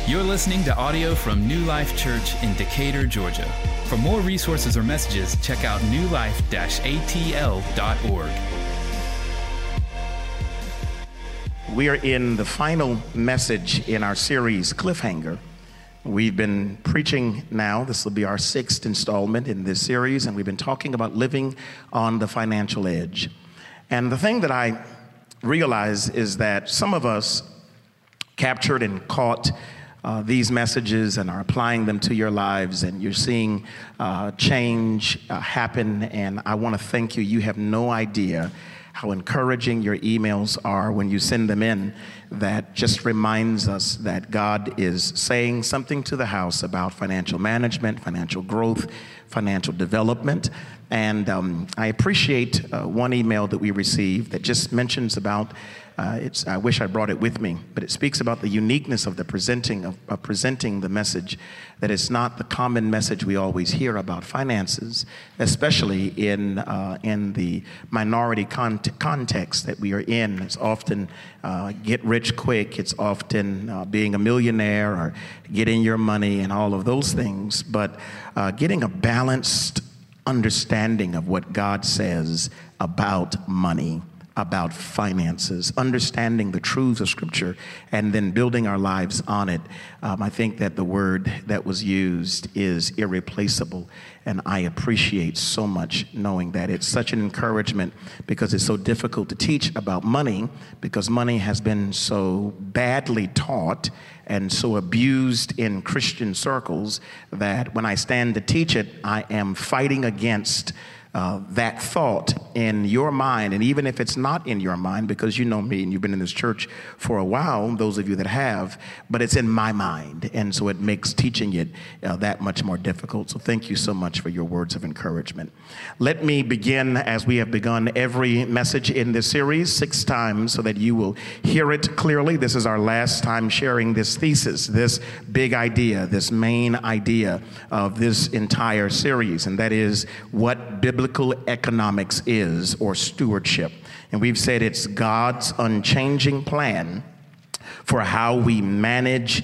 You're listening to audio from New Life Church in Decatur, Georgia. For more resources or messages, check out newlife-atl.org. We are in the final message in our series, Cliffhanger. We've been preaching now. This will be our 6th installment in this series, and we've been talking about living on the financial edge. And the thing that I realize is that some of us captured and caught these messages and are applying them to your lives, and you're seeing change happen. And I want to thank you. You have no idea how encouraging your emails are when you send them in. That just reminds us that God is saying something to the house about financial management, financial growth, financial development. And I appreciate one email that we received that just mentions about, I wish I brought it with me, but it speaks about the uniqueness of the presenting the message, that it's not the common message we always hear about finances, especially in the minority context that we are in. It's often get rich quick. It's often being a millionaire or getting your money and all of those things. But getting a balanced understanding of what God says about money, about finances, understanding the truths of Scripture, and then building our lives on it. I think that the word that was used is irreplaceable, and I appreciate so much knowing that. It's such an encouragement because it's so difficult to teach about money, because money has been so badly taught and so abused in Christian circles that when I stand to teach it, I am fighting against that thought in your mind. And even if it's not in your mind, because you know me and you've been in this church for a while, those of you that have, but it's in my mind. And so it makes teaching it that much more difficult. So thank you so much for your words of encouragement. Let me begin, as we have begun every message in this series, 6 times so that you will hear it clearly. This is our last time sharing this thesis, this big idea, this main idea of this entire series, and that is what biblical economics is, or stewardship. And we've said it's God's unchanging plan for how we manage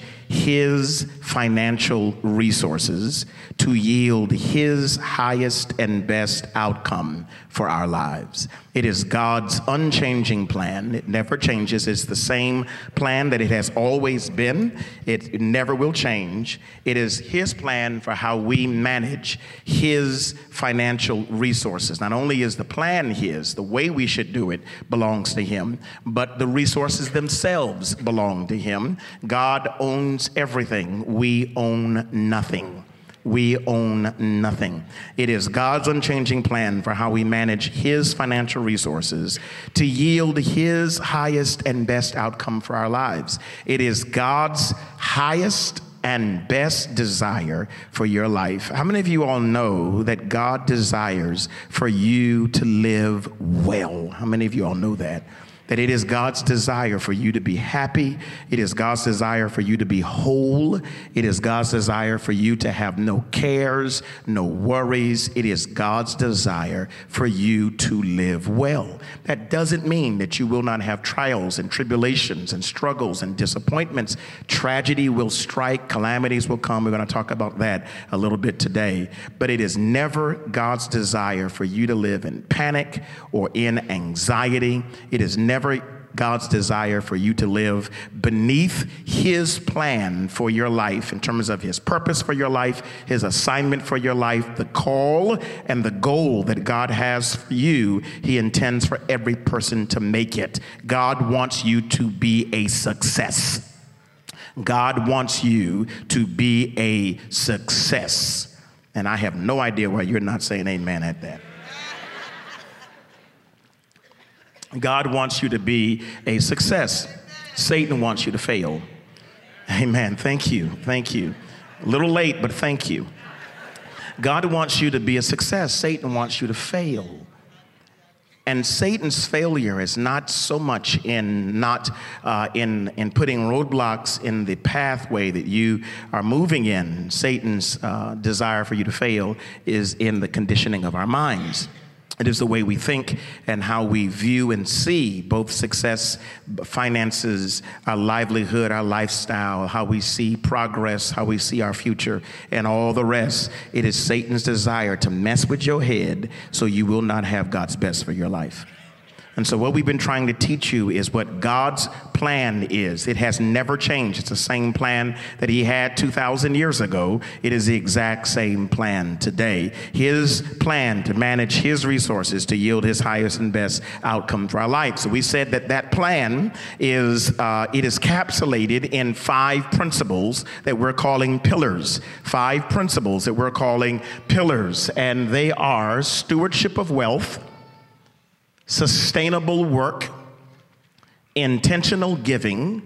His financial resources to yield His highest and best outcome for our lives. It is God's unchanging plan. It never changes. It's the same plan that it has always been. It never will change. It is His plan for how we manage His financial resources. Not only is the plan His, the way we should do it belongs to Him, but the resources themselves belong to Him. God owns everything. We own nothing. We own nothing. It is God's unchanging plan for how we manage His financial resources to yield His highest and best outcome for our lives. It is God's highest and best desire for your life. How many of you all know that God desires for you to live well? How many of you all know that? That it is God's desire for you to be happy. It is God's desire for you to be whole. It is God's desire for you to have no cares, no worries. It is God's desire for you to live well. That doesn't mean that you will not have trials and tribulations and struggles and disappointments. Tragedy will strike, calamities will come. We're going to talk about that a little bit today. But it is never God's desire for you to live in panic or in anxiety. It is never God's desire for you to live beneath His plan for your life in terms of His purpose for your life, His assignment for your life, the call and the goal that God has for you. He intends for every person to make it. God wants you to be a success. God wants you to be a success. And I have no idea why you're not saying amen at that. God wants you to be a success. Satan wants you to fail. Amen. Thank you. Thank you. A little late, but thank you. God wants you to be a success. Satan wants you to fail. And Satan's failure is not so much in in putting roadblocks in the pathway that you are moving in. Satan's desire for you to fail is in the conditioning of our minds. It is the way we think and how we view and see both success, finances, our livelihood, our lifestyle, how we see progress, how we see our future, and all the rest. It is Satan's desire to mess with your head so you will not have God's best for your life. And so what we've been trying to teach you is what God's plan is. It has never changed. It's the same plan that he had 2,000 years ago. It is the exact same plan today. His plan to manage his resources to yield his highest and best outcome for our life. So we said that plan is, it is capsulated in 5 principles that we're calling pillars. 5 principles that we're calling pillars. And they are stewardship of wealth, sustainable work, intentional giving,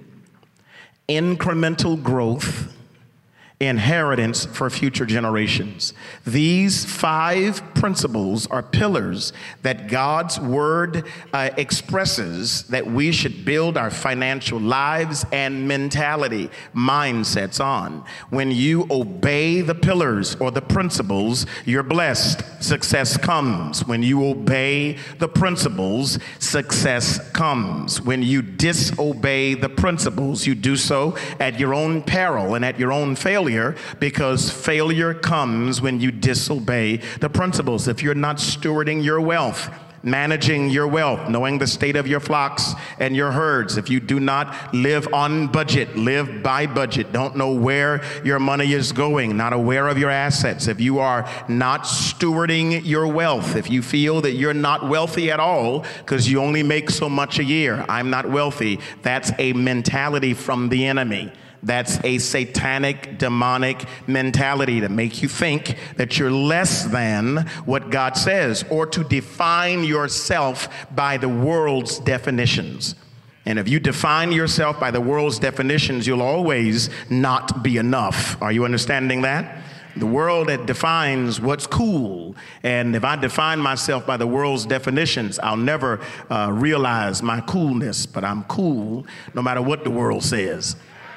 incremental growth, inheritance for future generations. These 5 principles are pillars that God's word expresses that we should build our financial lives and mentality, mindsets on. When you obey the pillars or the principles, you're blessed. Success comes. When you obey the principles, success comes. When you disobey the principles, you do so at your own peril and at your own failure, because failure comes when you disobey the principles. If you're not stewarding your wealth, managing your wealth, knowing the state of your flocks and your herds, if you do not live on budget, live by budget, don't know where your money is going, not aware of your assets, if you are not stewarding your wealth, if you feel that you're not wealthy at all because you only make so much a year, I'm not wealthy, that's a mentality from the enemy. That's a satanic, demonic mentality to make you think that you're less than what God says, or to define yourself by the world's definitions. And if you define yourself by the world's definitions, you'll always not be enough. Are you understanding that? The world that defines what's cool. And if I define myself by the world's definitions, I'll never realize my coolness, but I'm cool no matter what the world says.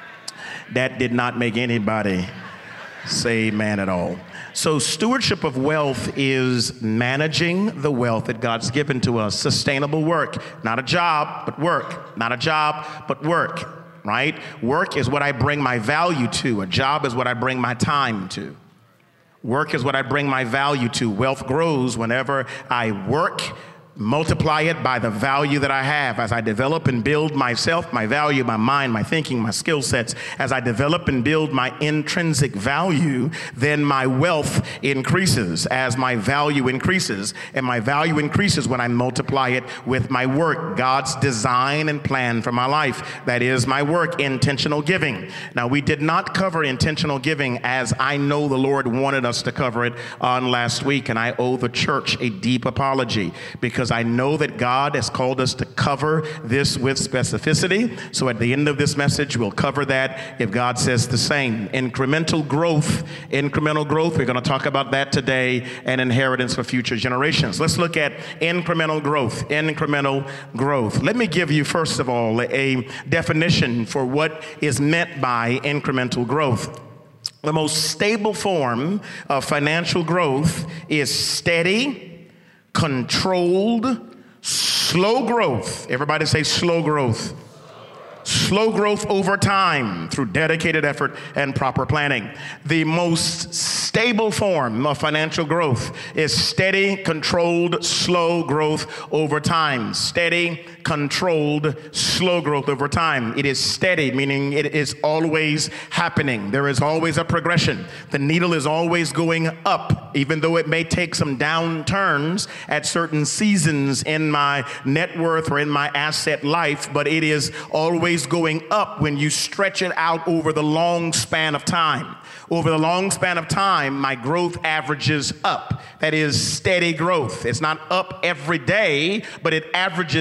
That did not make anybody say amen at all. So stewardship of wealth is managing the wealth that God's given to us. Sustainable work, not a job, but work. Not a job, but work, right? Work is what I bring my value to. A job is what I bring my time to. Work is what I bring my value to. Wealth grows whenever I work, multiply it by the value that I have. As I develop and build myself, my value, my mind, my thinking, my skill sets, as I develop and build my intrinsic value, then my wealth increases as my value increases. And my value increases when I multiply it with my work, God's design and plan for my life. That is my work, intentional giving. Now, we did not cover intentional giving as I know the Lord wanted us to cover it on last week, and I owe the church a deep apology because I know that God has called us to cover this with specificity. So at the end of this message, we'll cover that if God says the same. Incremental growth, we're going to talk about that today, and inheritance for future generations. Let's look at incremental growth. Let me give you, first of all, a definition for what is meant by incremental growth. The most stable form of financial growth is steady, controlled, slow growth. Everybody say slow growth. Slow growth over time through dedicated effort and proper planning. The most stable form of financial growth is steady, controlled, slow growth over time. Steady, controlled, slow growth over time. It is steady, meaning it is always happening. There is always a progression. The needle is always going up, even though it may take some downturns at certain seasons in my net worth or in my asset life, but it is always going up when you stretch it out over the long span of time. Over the long span of time, my growth averages up. That is steady growth. It's not up every day, but it averages up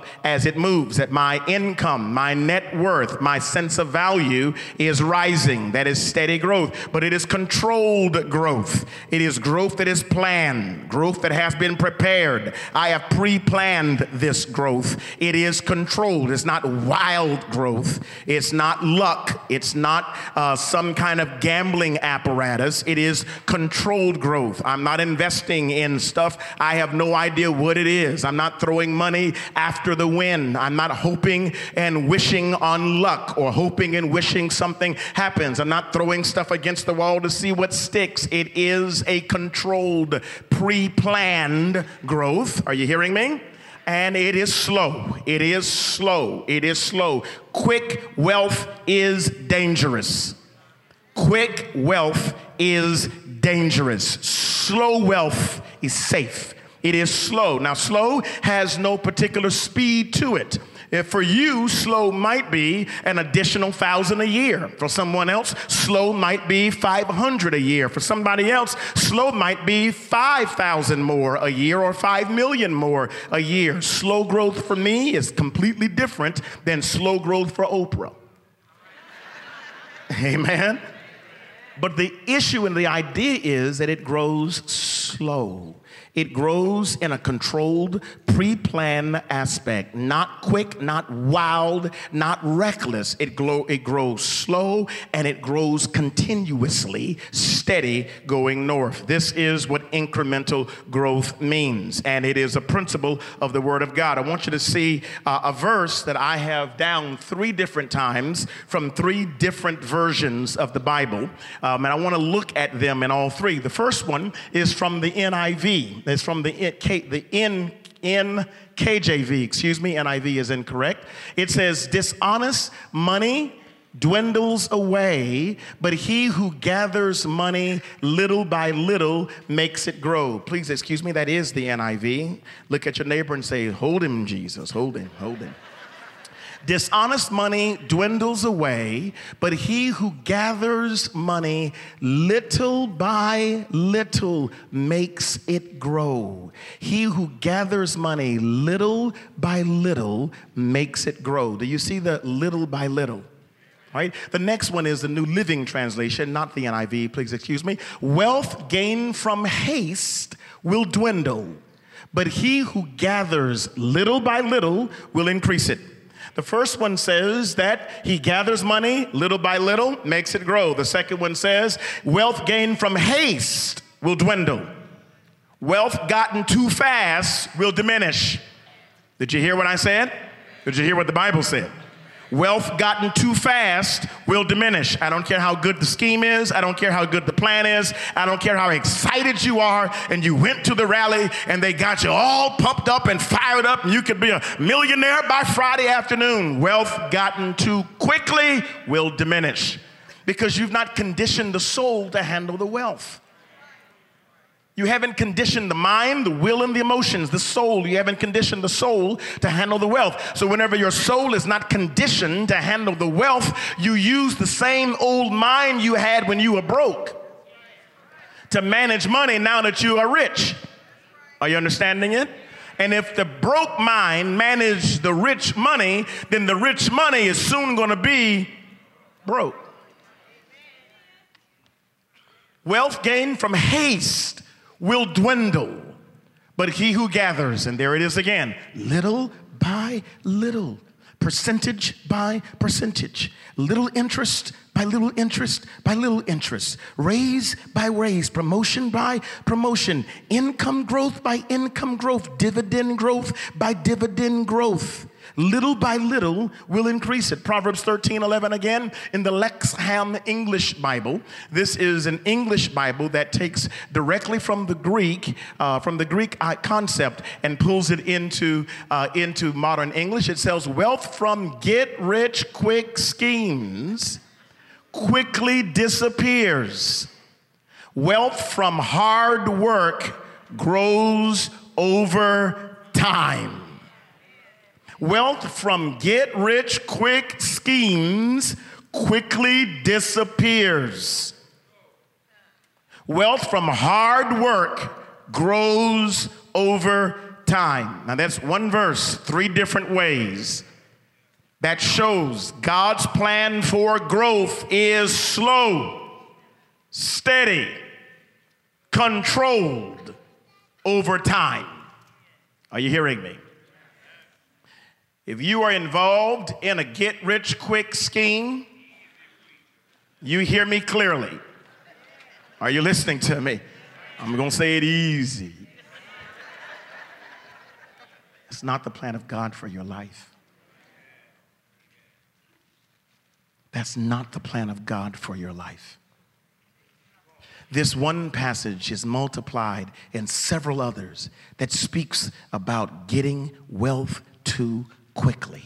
as it moves, that my income, my net worth, my sense of value is rising. That is steady growth, but it is controlled growth. It is growth that is planned, growth that has been prepared. I have pre-planned this growth. It is controlled. It's not wild growth. It's not luck. It's not some kind of gambling apparatus. It is controlled growth. I'm not investing in stuff I have no idea what it is. I'm not throwing money after the wind. I'm not hoping and wishing on luck or hoping and wishing something happens. I'm not throwing stuff against the wall to see what sticks. It is a controlled, pre-planned growth. Are you hearing me? And it is slow. It is slow. It is slow. Quick wealth is dangerous. Quick wealth is dangerous. Slow wealth is safe. It is slow. Now, slow has no particular speed to it. If for you, slow might be an additional 1,000 a year. For someone else, slow might be 500 a year. For somebody else, slow might be 5,000 more a year or 5 million more a year. Slow growth for me is completely different than slow growth for Oprah. Amen. But the issue and the idea is that it grows slow. It grows in a controlled, pre-planned aspect, not quick, not wild, not reckless. It grows slow and it grows continuously, steady, going north. This is what incremental growth means, and it is a principle of the Word of God. I want you to see a verse that I have down 3 different times from 3 different versions of the Bible, and I want to look at them in all 3. The first one is from the NIV. It's from the NKJV, NIV is incorrect. It says, dishonest money dwindles away, but he who gathers money little by little makes it grow. Please excuse me, that is the NIV. Look at your neighbor and say, hold him, Jesus, hold him, hold him. Dishonest money dwindles away, but he who gathers money little by little makes it grow. He who gathers money little by little makes it grow. Do you see the little by little? Right? The next one is the New Living Translation, not the NIV, please excuse me. Wealth gained from haste will dwindle, but he who gathers little by little will increase it. The first one says that he gathers money little by little, makes it grow. The second one says wealth gained from haste will dwindle. Wealth gotten too fast will diminish. Did you hear what I said? Did you hear what the Bible said? Wealth gotten too fast will diminish. I don't care how good the scheme is. I don't care how good the plan is. I don't care how excited you are and you went to the rally and they got you all pumped up and fired up and you could be a millionaire by Friday afternoon. Wealth gotten too quickly will diminish because you've not conditioned the soul to handle the wealth. You haven't conditioned the mind, the will, and the emotions, the soul. You haven't conditioned the soul to handle the wealth. So whenever your soul is not conditioned to handle the wealth, you use the same old mind you had when you were broke to manage money now that you are rich. Are you understanding it? And if the broke mind managed the rich money, then the rich money is soon going to be broke. Wealth gained from haste will dwindle, but he who gathers, and there it is again, little by little, percentage by percentage, little interest by little interest by little interest, raise by raise, promotion by promotion, income growth by income growth, dividend growth by dividend growth. Little by little will increase it. Proverbs 13:11 again in the Lexham English Bible. This is an English Bible that takes directly from the Greek concept and pulls it into modern English. It says, wealth from get-rich-quick schemes quickly disappears. Wealth from hard work grows over time. Wealth from get-rich-quick schemes quickly disappears. Wealth from hard work grows over time. Now that's one verse, 3 different ways that shows God's plan for growth is slow, steady, controlled over time. Are you hearing me? If you are involved in a get-rich-quick scheme, you hear me clearly. Are you listening to me? I'm going to say it easy. It's not the plan of God for your life. That's not the plan of God for your life. This one passage is multiplied in several others that speaks about getting wealth too quickly.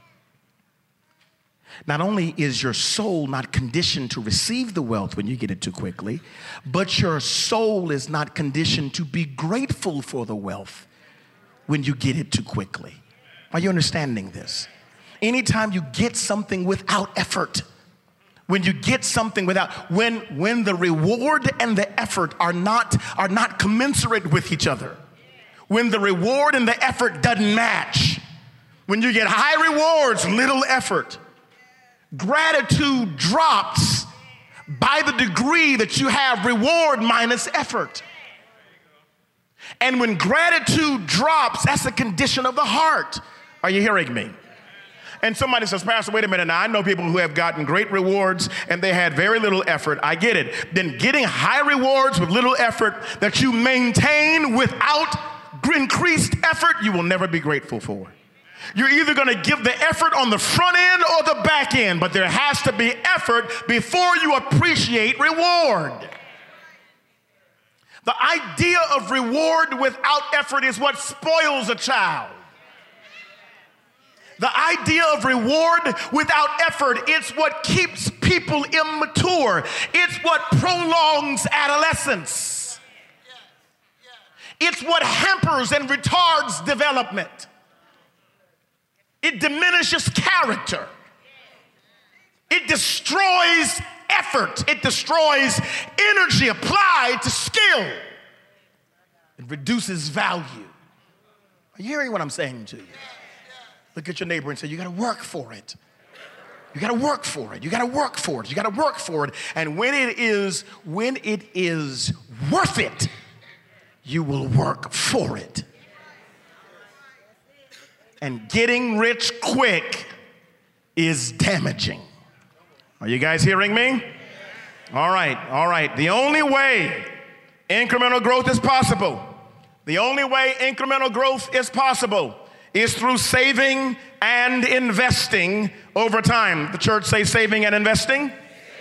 Not only is your soul not conditioned to receive the wealth when you get it too quickly, but your soul is not conditioned to be grateful for the wealth when you get it too quickly. Are you understanding this? Anytime you get something without effort, when you get something without, when the reward and the effort are not commensurate with each other, when the reward and the effort doesn't match, when you get high rewards, little effort, gratitude drops by the degree that you have reward minus effort. And when gratitude drops, that's a condition of the heart. Are you hearing me? And somebody says, Pastor, wait a minute. Now, I know people who have gotten great rewards and they had very little effort. I get it. Then getting high rewards with little effort that you maintain without increased effort, you will never be grateful for. You're either going to give the effort on the front end or the back end, but there has to be effort before you appreciate reward. The idea of reward without effort is what spoils a child. The idea of reward without effort, it's what keeps people immature. It's what prolongs adolescence. It's what hampers and retards development. It diminishes character. It destroys effort. It destroys energy applied to skill. It reduces value. Are you hearing what I'm saying to you? Look at your neighbor and say, you got to work for it. You got to work for it. You got to work for it. You got to work for it. And when it is worth it, you will work for it. And getting rich quick is damaging. Are you guys hearing me? All right. The only way incremental growth is possible, is through saving and investing over time. The church say saving and investing.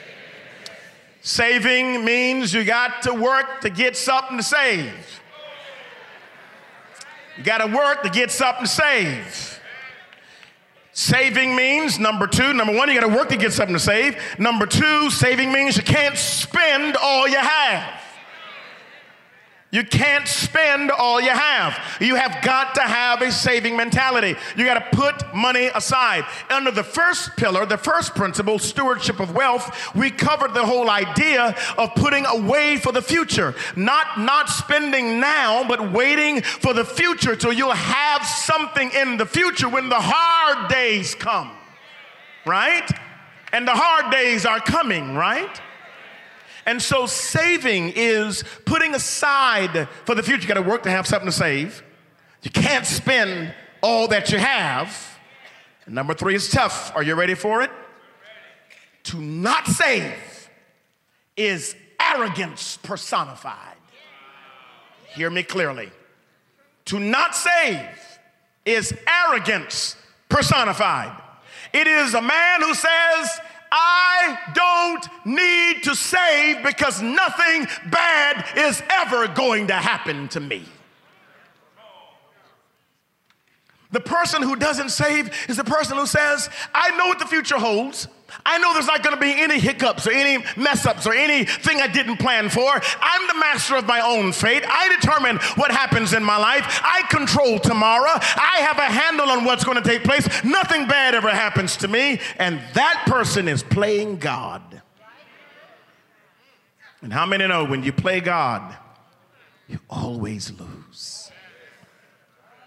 Saving means you got to work to get something to save. You got to work to get something to save. Saving means, number one, you got to work to get something to save. Number 2, saving means you can't spend all you have. You can't spend all you have. You have got to have a saving mentality. You got to put money aside. Under the first pillar, the first principle, stewardship of wealth, we covered the whole idea of putting away for the future. Not spending now, but waiting for the future till you'll have something in the future when the hard days come, right? And the hard days are coming, right? And so saving is putting aside for the future. You got to work to have something to save. You can't spend all that you have. And number 3 is tough. Are you ready for it? To not save is arrogance personified. Hear me clearly. To not save is arrogance personified. It is a man who says, I don't need to save because nothing bad is ever going to happen to me. The person who doesn't save is the person who says, I know what the future holds. I know there's not going to be any hiccups or any mess ups or anything I didn't plan for. I'm the master of my own fate. I determine what happens in my life. I control tomorrow. I have a handle on what's going to take place. Nothing bad ever happens to me. And that person is playing God. And how many know when you play God, you always lose?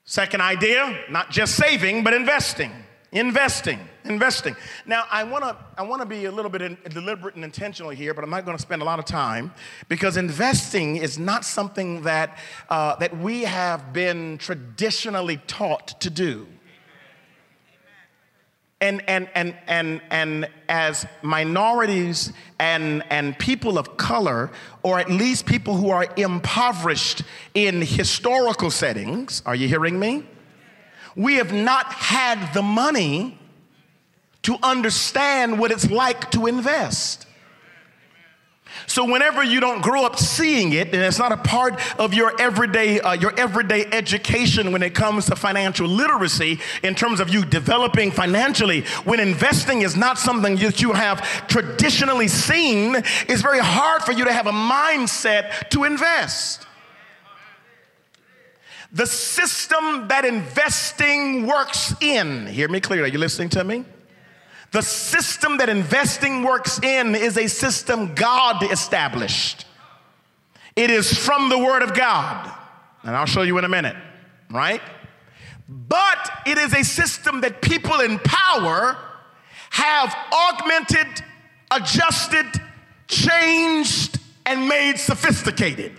Second idea, not just saving, but investing. Investing. Now, I want to be a little bit deliberate and intentional here, but I'm not going to spend a lot of time because investing is not something that we have been traditionally taught to do. And as minorities and people of color, or at least people who are impoverished in historical settings, are you hearing me? We have not had the money to understand what it's like to invest. So whenever you don't grow up seeing it, and it's not a part of your everyday education when it comes to financial literacy, in terms of you developing financially, when investing is not something that you have traditionally seen, it's very hard for you to have a mindset to invest. The system that investing works in, hear me clearly, are you listening to me? The system that investing works in is a system God established. It is from the Word of God, and I'll show you in a minute, right? But it is a system that people in power have augmented, adjusted, changed, and made sophisticated.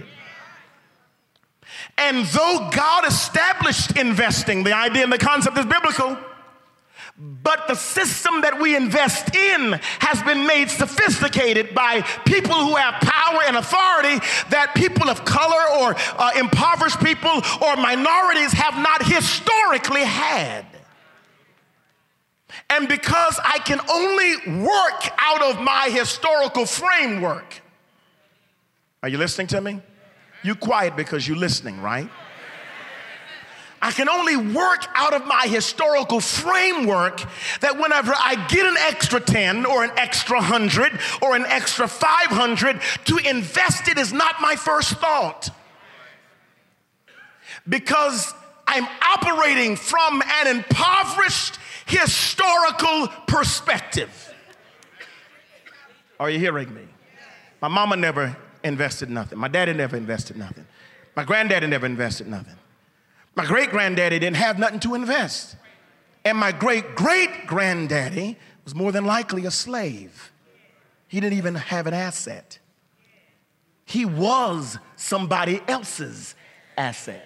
And though God established investing, the idea and the concept is biblical, but the system that we invest in has been made sophisticated by people who have power and authority that people of color or impoverished people or minorities have not historically had. And because I can only work out of my historical framework, are you listening to me? You quiet because you're listening, right? I can only work out of my historical framework that whenever I get an extra 10 or an extra 100 or an extra 500, to invest it is not my first thought. Because I'm operating from an impoverished historical perspective. Are you hearing me? My mama never invested nothing. My daddy never invested nothing. My granddaddy never invested nothing. My great-granddaddy didn't have nothing to invest. And my great-great-granddaddy was more than likely a slave. He didn't even have an asset. He was somebody else's asset.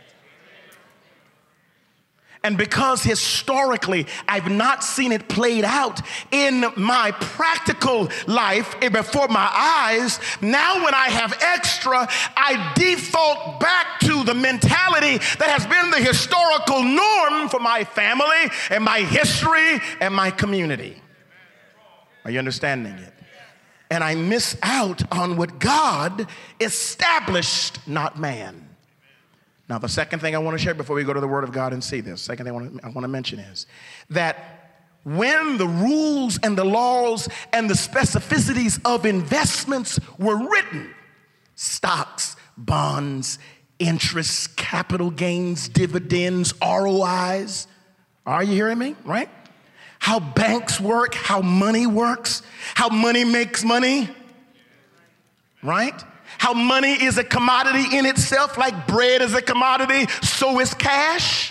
And because historically I've not seen it played out in my practical life before my eyes, now when I have extra, I default back to the mentality that has been the historical norm for my family and my history and my community. Are you understanding it? And I miss out on what God established, not man. Now, the second thing I want to share before we go to the Word of God and see this, second thing I want to mention is that when the rules and the laws and the specificities of investments were written, stocks, bonds, interest, capital gains, dividends, ROIs, are you hearing me, right? How banks work, how money works, how money makes money, right? How money is a commodity in itself, like bread is a commodity, so is cash.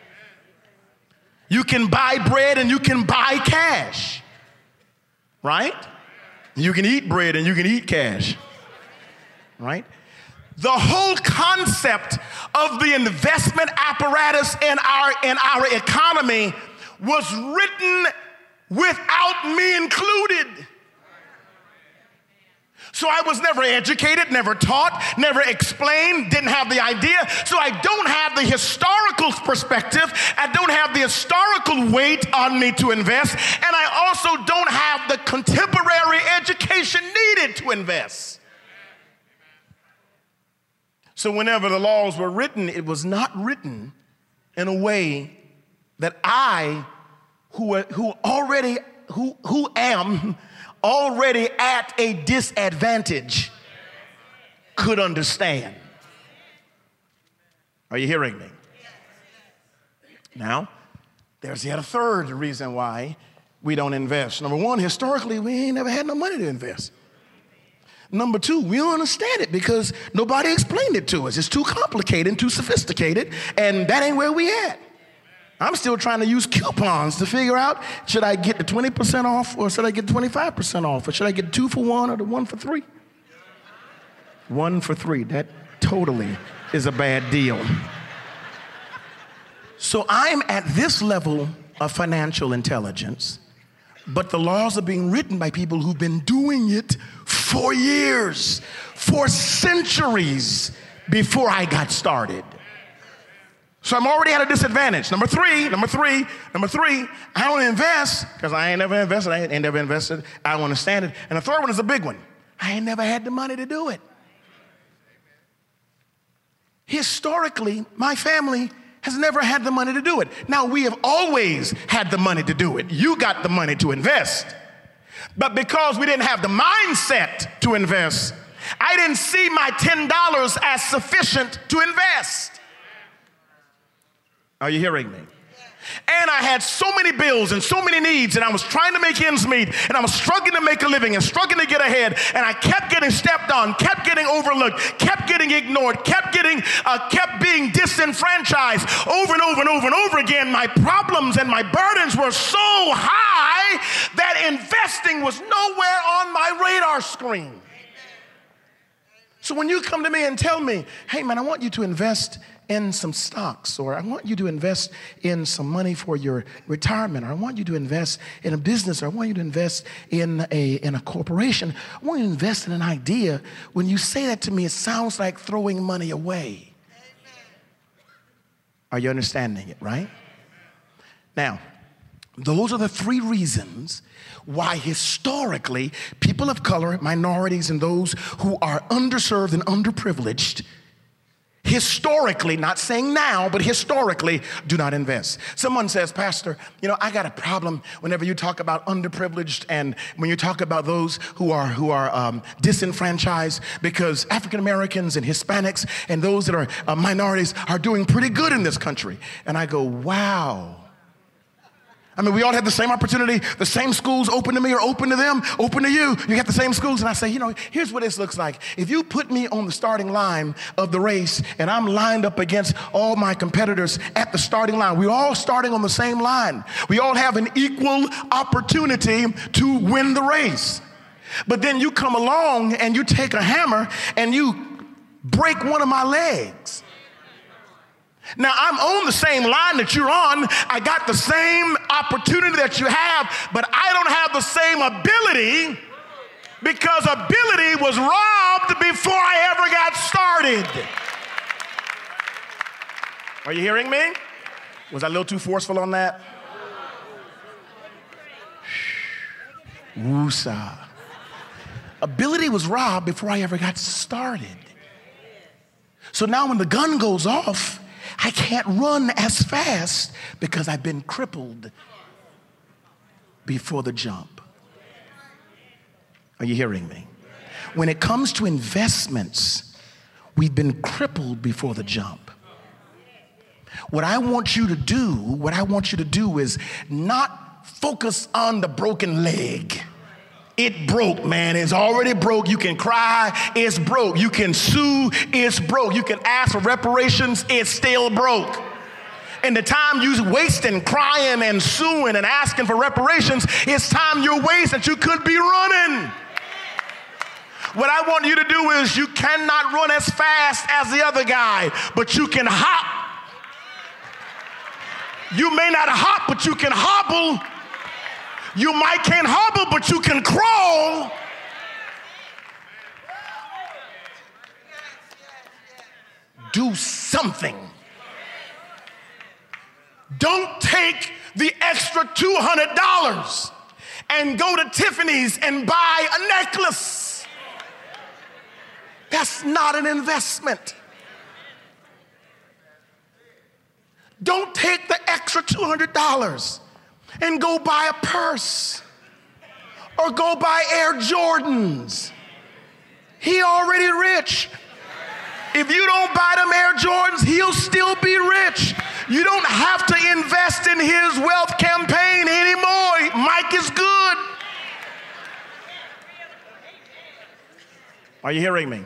You can buy bread and you can buy cash, right? You can eat bread and you can eat cash, right? The whole concept of the investment apparatus in our economy was written without me included. So I was never educated, never taught, never explained, didn't have the idea. So I don't have the historical perspective. I don't have the historical weight on me to invest. And I also don't have the contemporary education needed to invest. So whenever the laws were written, it was not written in a way that I, who am already at a disadvantage, could understand. Are you hearing me? Now, there's yet a third reason why we don't invest. Number one, historically, we ain't never had no money to invest. Number two, we don't understand it because nobody explained it to us. It's too complicated and too sophisticated, and that ain't where we at. I'm still trying to use coupons to figure out, should I get the 20% off or should I get 25% off? Or should I get 2 for 1 or the 1 for 3? 1 for 3, that totally is a bad deal. So I'm at this level of financial intelligence, but the laws are being written by people who've been doing it for years, for centuries before I got started. So I'm already at a disadvantage. Number three, I don't invest because I ain't never invested. I don't understand it. And the third one is a big one. I ain't never had the money to do it. Historically, my family has never had the money to do it. Now, we have always had the money to do it. You got the money to invest. But because we didn't have the mindset to invest, I didn't see my $10 as sufficient to invest. Are you hearing me? And I had so many bills and so many needs, and I was trying to make ends meet, and I was struggling to make a living and struggling to get ahead, and I kept getting stepped on, kept getting overlooked, kept getting ignored, kept being disenfranchised over and over and over and over again. My problems and my burdens were so high that investing was nowhere on my radar screen. So when you come to me and tell me, hey man, I want you to invest in some stocks, or I want you to invest in some money for your retirement, or I want you to invest in a business, or I want you to invest in a corporation, I want you to invest in an idea. When you say that to me, it sounds like throwing money away. Are you understanding it, right? Now, those are the 3 reasons why historically people of color, minorities, and those who are underserved and underprivileged, historically, not saying now, but historically, do not invest. Someone says, Pastor, I got a problem whenever you talk about underprivileged and when you talk about those who are disenfranchised, because African Americans and Hispanics and those that are minorities are doing pretty good in this country. And I go, wow. I mean, we all have the same opportunity. The same schools open to me or open to them, open to you. You got the same schools. And I say, here's what this looks like. If you put me on the starting line of the race and I'm lined up against all my competitors at the starting line, we're all starting on the same line. We all have an equal opportunity to win the race. But then you come along and you take a hammer and you break one of my legs. Now, I'm on the same line that you're on. I got the same opportunity that you have, but I don't have the same ability because ability was robbed before I ever got started. Are you hearing me? Was I a little too forceful on that? Woosa. Ability was robbed before I ever got started. So now when the gun goes off, I can't run as fast because I've been crippled before the jump. Are you hearing me? When it comes to investments, we've been crippled before the jump. What I want you to do is not focus on the broken leg. It broke, man. It's already broke. You can cry. It's broke. You can sue. It's broke. You can ask for reparations. It's still broke. And the time you wasting crying and suing and asking for reparations, it's time you're wasting that you could be running. What I want you to do is you cannot run as fast as the other guy, but you can hop. You may not hop, but you can hobble. You might can't hobble, but you can crawl. Do something. Don't take the extra $200 and go to Tiffany's and buy a necklace. That's not an investment. Don't take the extra $200 and go buy a purse or go buy Air Jordans. He already rich. If you don't buy them Air Jordans, he'll still be rich. You don't have to invest in his wealth campaign anymore. Mike is good. Are you hearing me?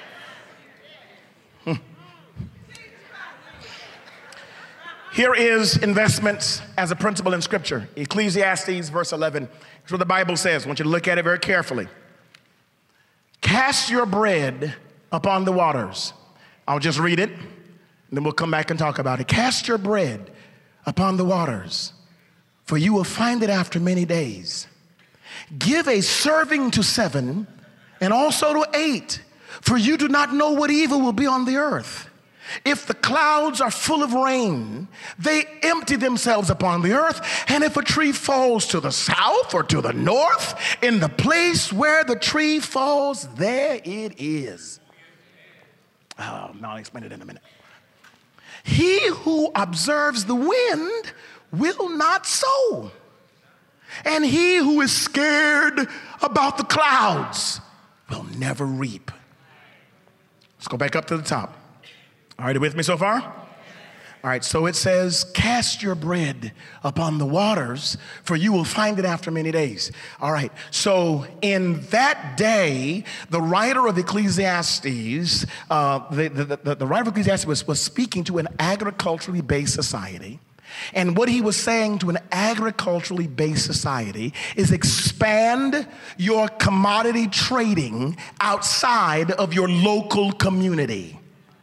Here is investments as a principle in Scripture. Ecclesiastes verse 11. That's what the Bible says. I want you to look at it very carefully. Cast your bread upon the waters. I'll just read it, and then we'll come back and talk about it. Cast your bread upon the waters, for you will find it after many days. Give a serving to 7, and also to 8, for you do not know what evil will be on the earth. If the clouds are full of rain, they empty themselves upon the earth. And if a tree falls to the south or to the north, in the place where the tree falls, there it is. Oh, no, I'll explain it in a minute. He who observes the wind will not sow. And he who is scared about the clouds will never reap. Let's go back up to the top. All right, are you with me so far? All right, so it says, cast your bread upon the waters, for you will find it after many days. All right, so in that day, the writer of Ecclesiastes, the writer of Ecclesiastes was speaking to an agriculturally based society. And what he was saying to an agriculturally based society is expand your commodity trading outside of your local community.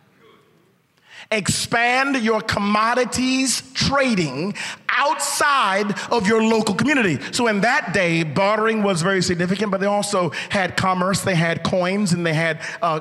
Expand your commodities trading outside of your local community. So in that day, bartering was very significant, but they also had commerce, they had coins, and they had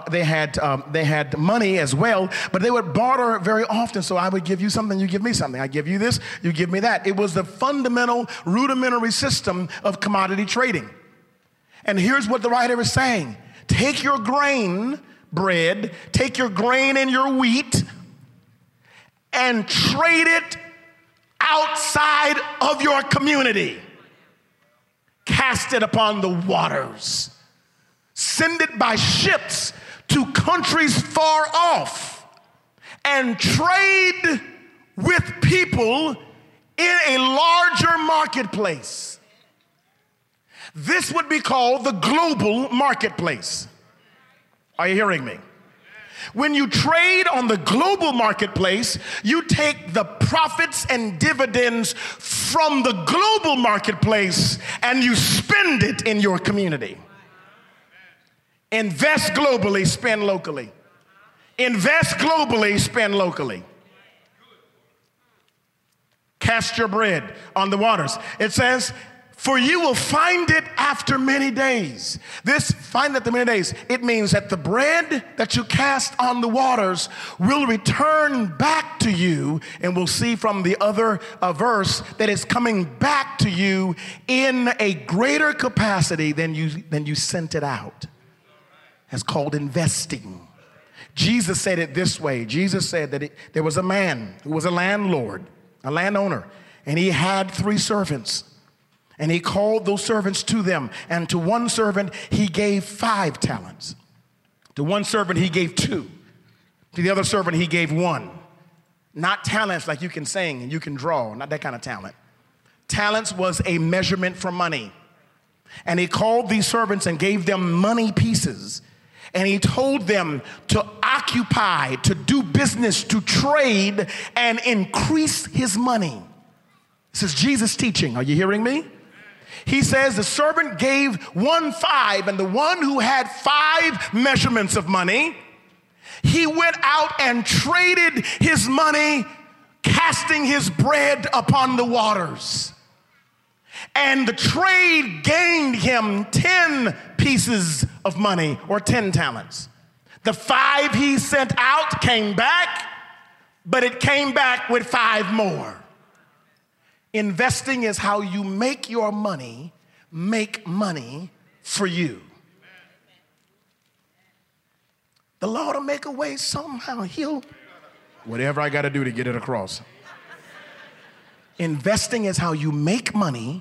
money as well. But they would barter very often. So I would give you something, you give me something. I give you this, you give me that. It was the fundamental, rudimentary system of commodity trading. And here's what the writer is saying: take your grain bread, take your grain and your wheat, and trade it outside of your community. Cast it upon the waters. Send it by ships to countries far off, and trade with people in a larger marketplace. This would be called the global marketplace. Are you hearing me? When you trade on the global marketplace, you take the profits and dividends from the global marketplace and you spend it in your community. Invest globally, spend locally. Invest globally, spend locally. Cast your bread on the waters. It says, for you will find it after many days. This find it after many days, it means that the bread that you cast on the waters will return back to you. And we'll see from the other verse that it's coming back to you in a greater capacity than you sent it out. It's called investing. Jesus said it this way. Jesus said that there was a man who was a landlord, a landowner, and he had 3 servants. And he called those servants to them. And to one servant, he gave 5 talents. To one servant, he gave 2. To the other servant, he gave 1. Not talents like you can sing and you can draw, not that kind of talent. Talents was a measurement for money. And he called these servants and gave them money pieces. And he told them to occupy, to do business, to trade, and increase his money. This is Jesus teaching. Are you hearing me? He says the servant gave 1 5, and the one who had 5 measurements of money, he went out and traded his money, casting his bread upon the waters. And the trade gained him 10 pieces of money, or 10 talents. The 5 he sent out came back, but it came back with 5 more. Investing is how you make your money make money for you. The Lord will make a way somehow. He'll, whatever I got to do to get it across. Investing is how you make money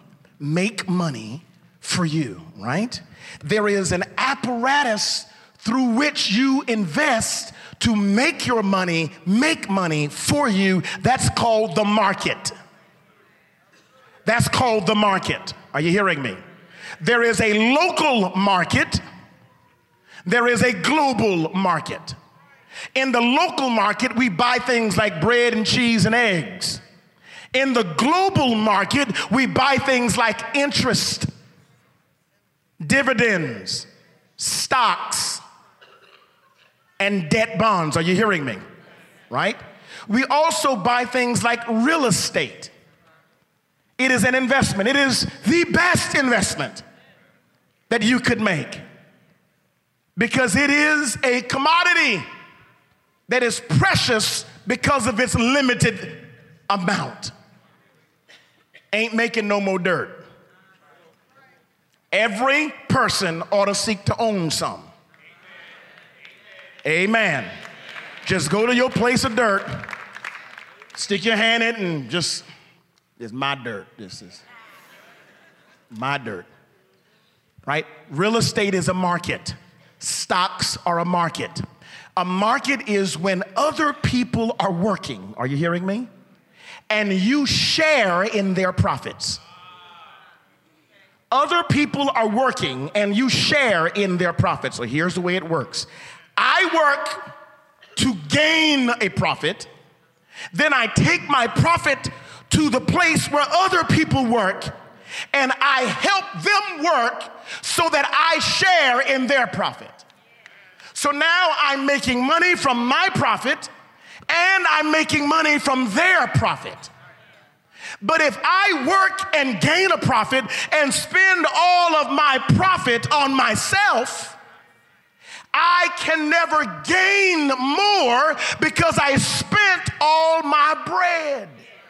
for you, right? There is an apparatus through which you invest to make your money make money for you. That's called the market. That's called the market. Are you hearing me? There is a local market. There is a global market. In the local market, we buy things like bread and cheese and eggs. In the global market, we buy things like interest, dividends, stocks, and debt bonds. Are you hearing me? Right? We also buy things like real estate. It is an investment. It is the best investment that you could make because it is a commodity that is precious because of its limited amount. Ain't making no more dirt. Every person ought to seek to own some. Amen. Just go to your place of dirt, stick your hand in it, and just, it's my dirt. This is my dirt. Right? Real estate is a market. Stocks are a market. A market is when other people are working. Are you hearing me? And you share in their profits. Other people are working and you share in their profits. So here's the way it works. I work to gain a profit. Then I take my profit to the place where other people work and I help them work so that I share in their profit. So now I'm making money from my profit and I'm making money from their profit. But if I work and gain a profit and spend all of my profit on myself, I can never gain more because I spent all my bread.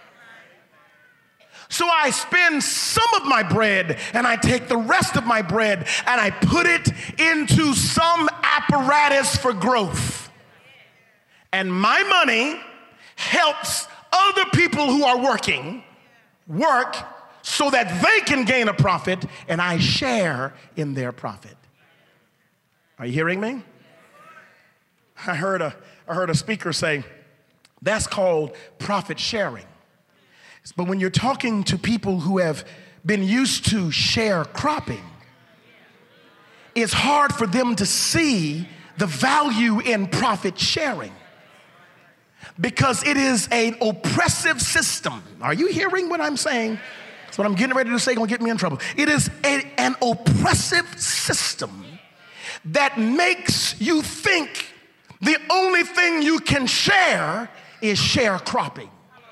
So I spend some of my bread and I take the rest of my bread and I put it into some apparatus for growth. And my money helps other people who are working work so that they can gain a profit and I share in their profit. Are you hearing me? I heard a speaker say, that's called profit sharing. But when you're talking to people who have been used to sharecropping, it's hard for them to see the value in profit sharing because it is an oppressive system. Are you hearing what I'm saying? That's what I'm getting ready to say, gonna get me in trouble. It is an oppressive system that makes you think the only thing you can share is sharecropping.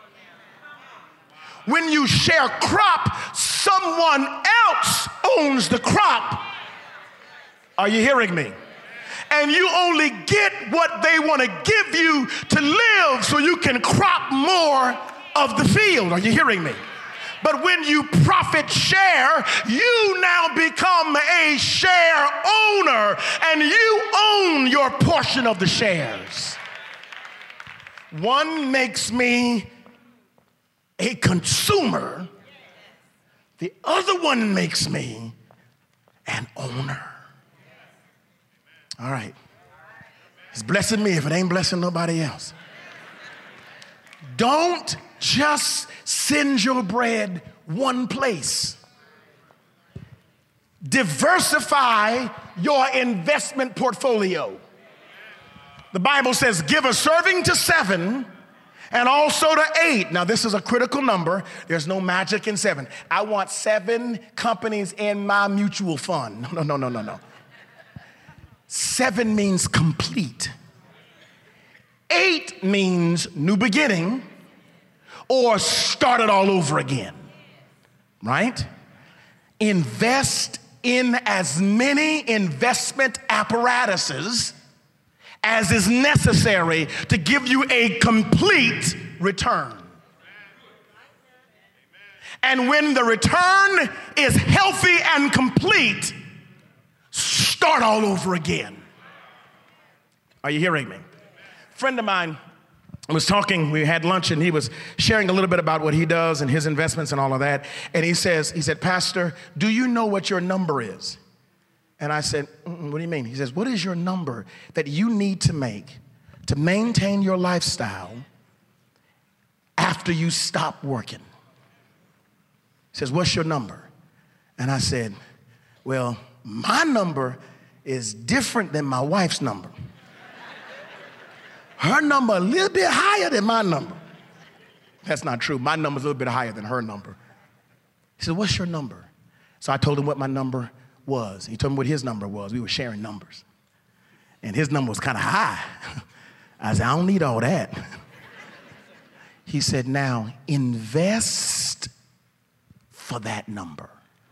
When you share crop, someone else owns the crop. Are you hearing me? And you only get what they want to give you to live so you can crop more of the field. Are you hearing me? But when you profit share, you now become a share owner and you own your portion of the shares. One makes me a consumer, the other one makes me an owner. All right. It's blessing me if it ain't blessing nobody else. Don't just send your bread one place. Diversify your investment portfolio. The Bible says, give a serving to 7 and also to 8. Now, this is a critical number. There's no magic in 7. I want 7 companies in my mutual fund. No. 7 means complete. 8 means new beginning or start it all over again, right? Invest in as many investment apparatuses as is necessary to give you a complete return. And when the return is healthy and complete, start all over again. Are you hearing me? A friend of mine was talking, we had lunch, and he was sharing a little bit about what he does and his investments and all of that. And he said, Pastor, do you know what your number is? And I said, what do you mean? He says, what is your number that you need to make to maintain your lifestyle after you stop working? He says, what's your number? And I said, well, my number is different than my wife's number. Her number a little bit higher than my number. That's not true. My number's a little bit higher than her number. He said, what's your number? So I told him what my number was. He told me what his number was. We were sharing numbers. And his number was kind of high. I said, I don't need all that. He said, now invest for that number.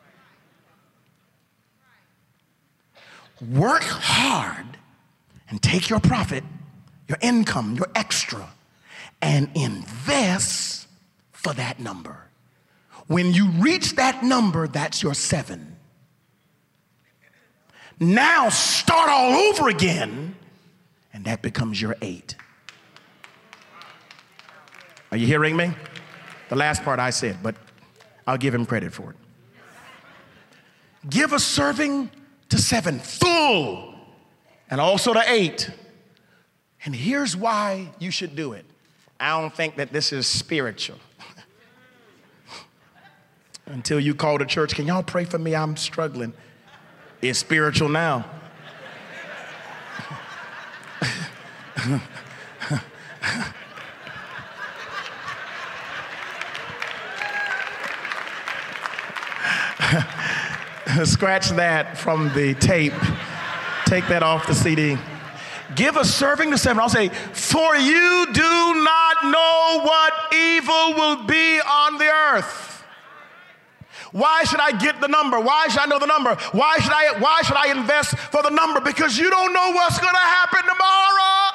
Work hard and take your profit, your income, your extra, and invest for that number. When you reach that number, that's your 7. Now start all over again, and that becomes your 8. Are you hearing me? The last part I said, but I'll give him credit for it. Give a serving to 7, full, and also to 8. And here's why you should do it. I don't think that this is spiritual. Until you call the church, can y'all pray for me? I'm struggling. It's spiritual now. Scratch that from the tape. Take that off the CD. Give a serving to 7. I'll say, for you do not know what evil will be on the earth. Why should I get the number? Why should I know the number? Why should I invest for the number? Because you don't know what's going to happen tomorrow.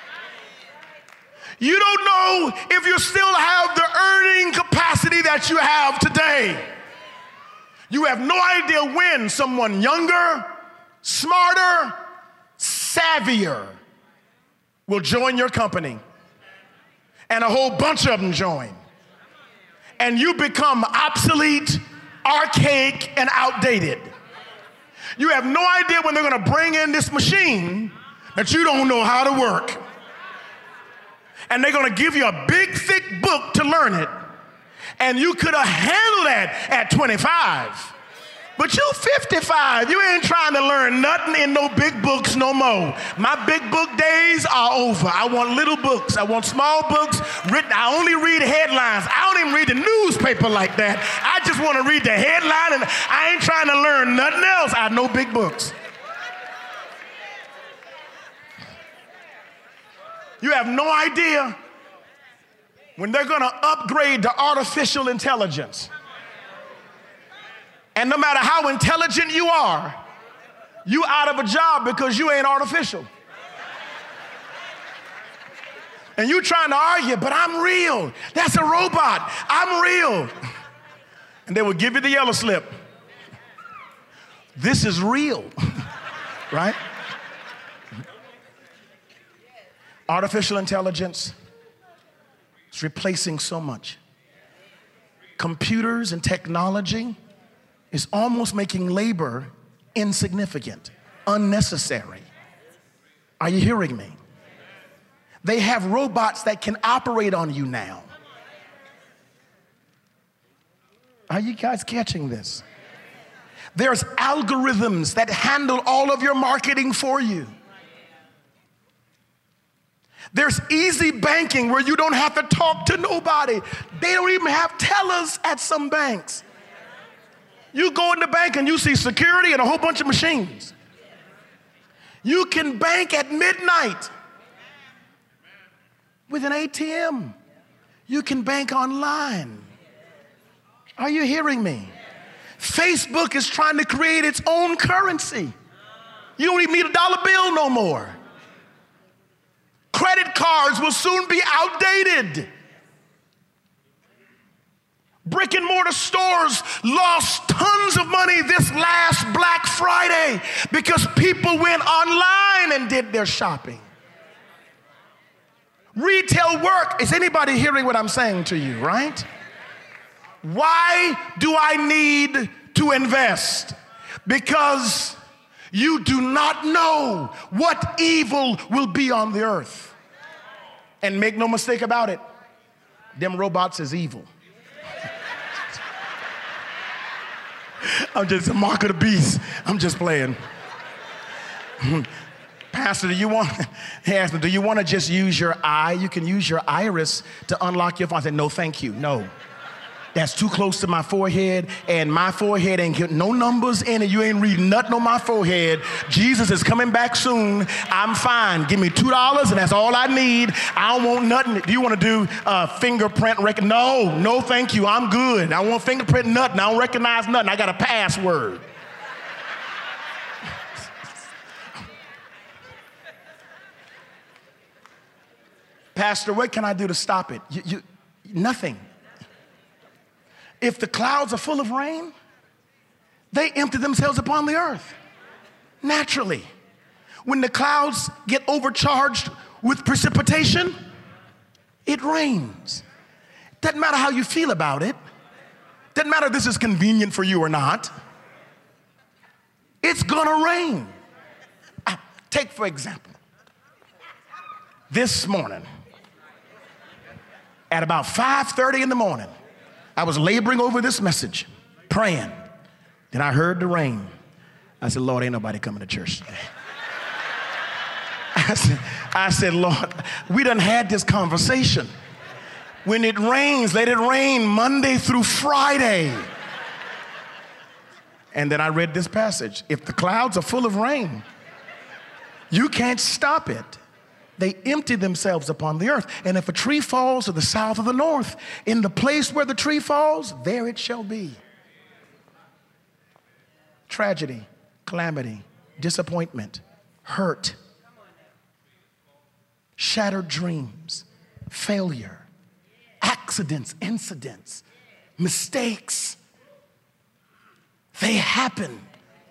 You don't know if you still have the earning capacity that you have today. You have no idea when someone younger, smarter, savvier will join your company. And a whole bunch of them join. And you become obsolete, archaic, and outdated. You have no idea when they're going to bring in this machine that you don't know how to work. And they're going to give you a big, thick book to learn it. And you could have handled that at 25. But you 55, you ain't trying to learn nothing in no big books no more. My big book days are over. I want little books. I want small books written. I only read headlines. I don't even read the newspaper like that. I just want to read the headline, and I ain't trying to learn nothing else. I have no big books. You have no idea when they're going to upgrade to artificial intelligence. And no matter how intelligent you are, you out of a job because you ain't artificial. And you trying to argue, but I'm real. That's a robot. I'm real. And they will give you the yellow slip. This is real, right? Artificial intelligence is replacing so much. Computers and technology is almost making labor insignificant, unnecessary. Are you hearing me? They have robots that can operate on you now. Are you guys catching this? There's algorithms that handle all of your marketing for you. There's easy banking where you don't have to talk to nobody. They don't even have tellers at some banks. You go in the bank and you see security and a whole bunch of machines. You can bank at midnight with an ATM. You can bank online. Are you hearing me? Facebook is trying to create its own currency. You don't even need a dollar bill no more. Credit cards will soon be outdated. Brick and mortar stores lost tons of money this last Black Friday because people went online and did their shopping. Retail work, is anybody hearing what I'm saying to you, right? Why do I need to invest? Because you do not know what evil will be on the earth. And make no mistake about it, them robots is evil. I'm just a mark of the beast. I'm just playing. Pastor, he asked me, do you want to just use your eye? You can use your iris to unlock your phone. I said, no, thank you, no. That's too close to my forehead, and my forehead ain't got no numbers in it. You ain't reading nothing on my forehead. Jesus is coming back soon. I'm fine. Give me $2, and that's all I need. I don't want nothing. Do you want to do fingerprint record? No, thank you. I'm good. I don't want fingerprint nothing. I don't recognize nothing. I got a password. Pastor, what can I do to stop it? Nothing. If the clouds are full of rain, they empty themselves upon the earth naturally. When the clouds get overcharged with precipitation, it rains. Doesn't matter how you feel about it. Doesn't matter if this is convenient for you or not. It's gonna rain. Take, for example, this morning at about 5:30 in the morning, I was laboring over this message, praying. Then I heard the rain. I said, Lord, ain't nobody coming to church today. I said, Lord, we done had this conversation. When it rains, let it rain Monday through Friday. And then I read this passage. If the clouds are full of rain, you can't stop it. They empty themselves upon the earth. And if a tree falls to the south or the north, in the place where the tree falls, there it shall be. Tragedy, calamity, disappointment, hurt, shattered dreams, failure, accidents, incidents, mistakes. They happen.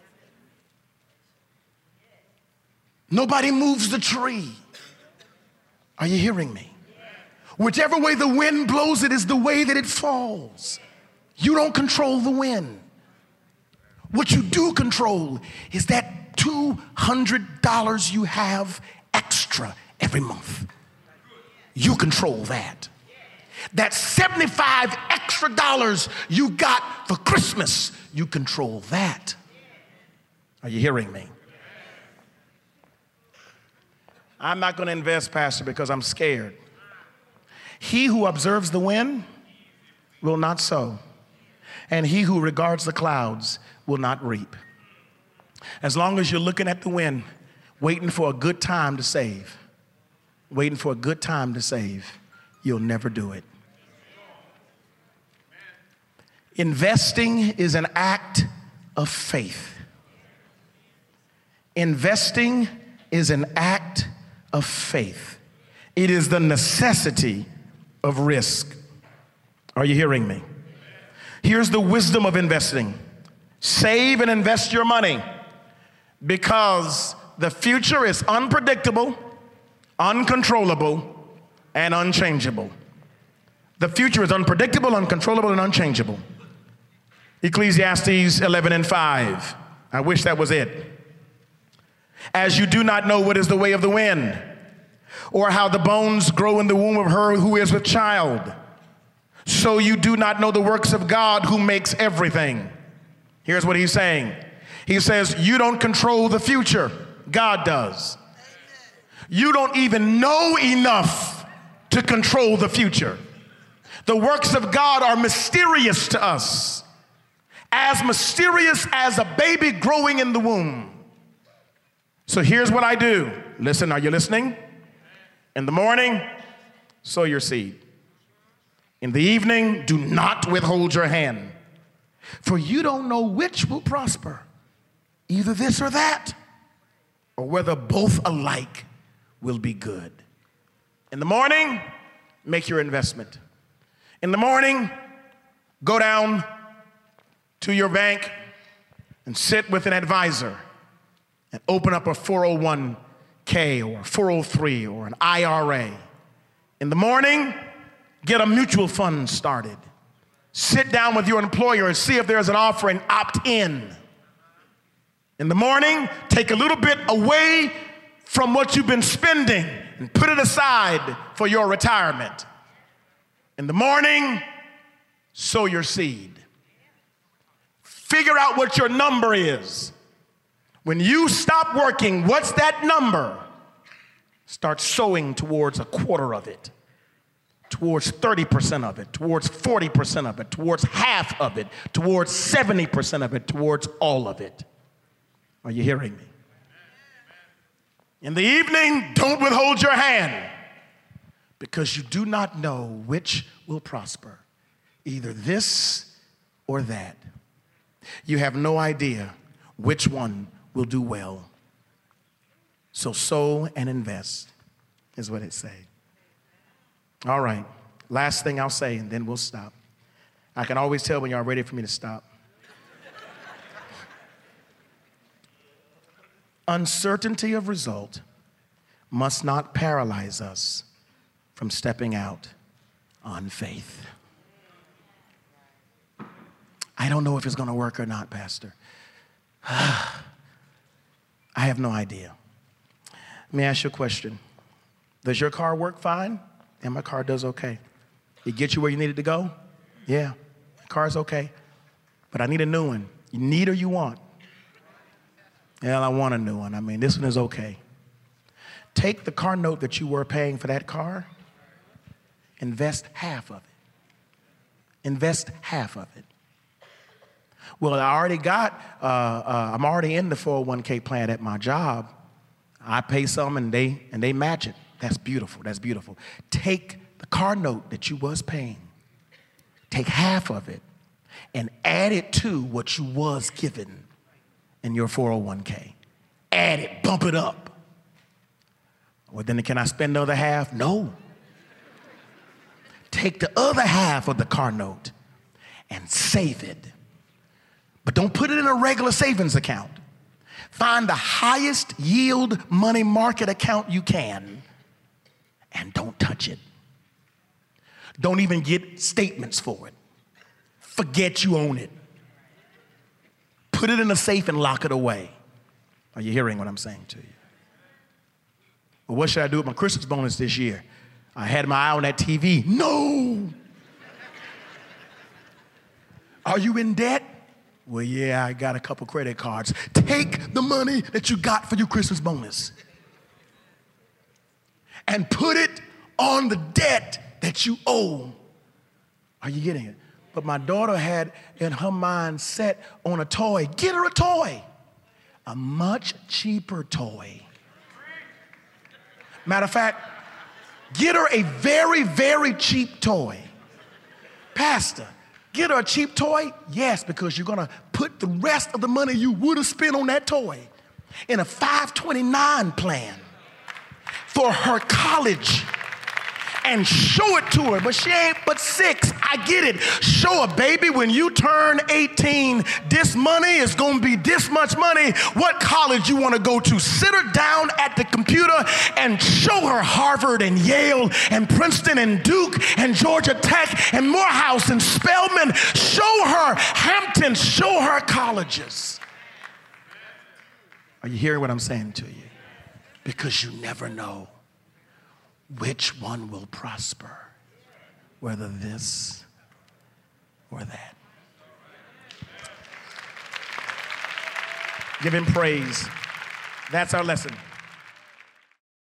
Nobody moves the tree. Are you hearing me? Whichever way the wind blows, it is the way that it falls. You don't control the wind. What you do control is that $200 you have extra every month. You control that. That $75 extra you got for Christmas, you control that. Are you hearing me? I'm not going to invest, Pastor, because I'm scared. He who observes the wind will not sow, and he who regards the clouds will not reap. As long as you're looking at the wind, waiting for a good time to save, you'll never do it. Investing is an act of faith. Investing is an act of faith. It is the necessity of risk. Are you hearing me? Here's the wisdom of investing. Save and invest your money because the future is unpredictable, uncontrollable, and unchangeable. The future is unpredictable, uncontrollable, and unchangeable. Ecclesiastes 11:5. I wish that was it. As you do not know what is the way of the wind, or how the bones grow in the womb of her who is with child, so you do not know the works of God who makes everything. Here's what he's saying. He says, you don't control the future. God does. You don't even know enough to control the future. The works of God are mysterious to us, as mysterious as a baby growing in the womb. So here's what I do. Listen, are you listening? In the morning, sow your seed. In the evening, do not withhold your hand. For you don't know which will prosper, either this or that, or whether both alike will be good. In the morning, make your investment. In the morning, go down to your bank and sit with an advisor and open up a 401k or a 403 or an IRA. In the morning, get a mutual fund started. Sit down with your employer and see if there's an offer and opt in. In the morning, take a little bit away from what you've been spending and put it aside for your retirement. In the morning, sow your seed. Figure out what your number is. When you stop working, what's that number? Start sowing towards a quarter of it, towards 30% of it, towards 40% of it, towards half of it, towards 70% of it, towards all of it. Are you hearing me? In the evening, don't withhold your hand, because you do not know which will prosper, either this or that. You have no idea which one will do well. So sow and invest is what it says. All right, last thing I'll say, and then we'll stop. I can always tell when y'all ready for me to stop. Uncertainty of result must not paralyze us from stepping out on faith. I don't know if it's going to work or not, Pastor. I have no idea. Let me ask you a question. Does your car work fine? Yeah, my car does okay. It gets you where you need it to go? Yeah, the car's okay. But I need a new one. You need or you want? Yeah, I want a new one. I mean, this one is okay. Take the car note that you were paying for that car, invest half of it. Invest half of it. Well, I'm already in the 401k plan at my job. I pay some and they match it. That's beautiful. That's beautiful. Take the car note that you was paying, take half of it, and add it to what you was given in your 401k. Add it, bump it up. Well, then can I spend the other half? No. Take the other half of the car note and save it. But don't put it in a regular savings account. Find the highest yield money market account you can and don't touch it. Don't even get statements for it. Forget you own it. Put it in a safe and lock it away. Are you hearing what I'm saying to you? Well, what should I do with my Christmas bonus this year? I had my eye on that TV. No. Are you in debt? Well, yeah, I got a couple credit cards. Take the money that you got for your Christmas bonus and put it on the debt that you owe. Are you getting it? But my daughter had in her mind set on a toy. Get her a toy. A much cheaper toy. Matter of fact, get her a very, very cheap toy. Pastor, get her a cheap toy? Yes, because you're going to put the rest of the money you would have spent on that toy in a 529 plan for her college and show it to her. But she ain't but 6. I get it. Show her, baby, when you turn 18, this money is going to be this much money. What college you want to go to? Sit her down at the computer and show her Harvard and Yale and Princeton and Duke and Georgia Tech and Morehouse and Spelman. Show her Hampton. Show her colleges. Are you hearing what I'm saying to you? Because you never know which one will prosper, whether this or that. Give him praise. That's our lesson.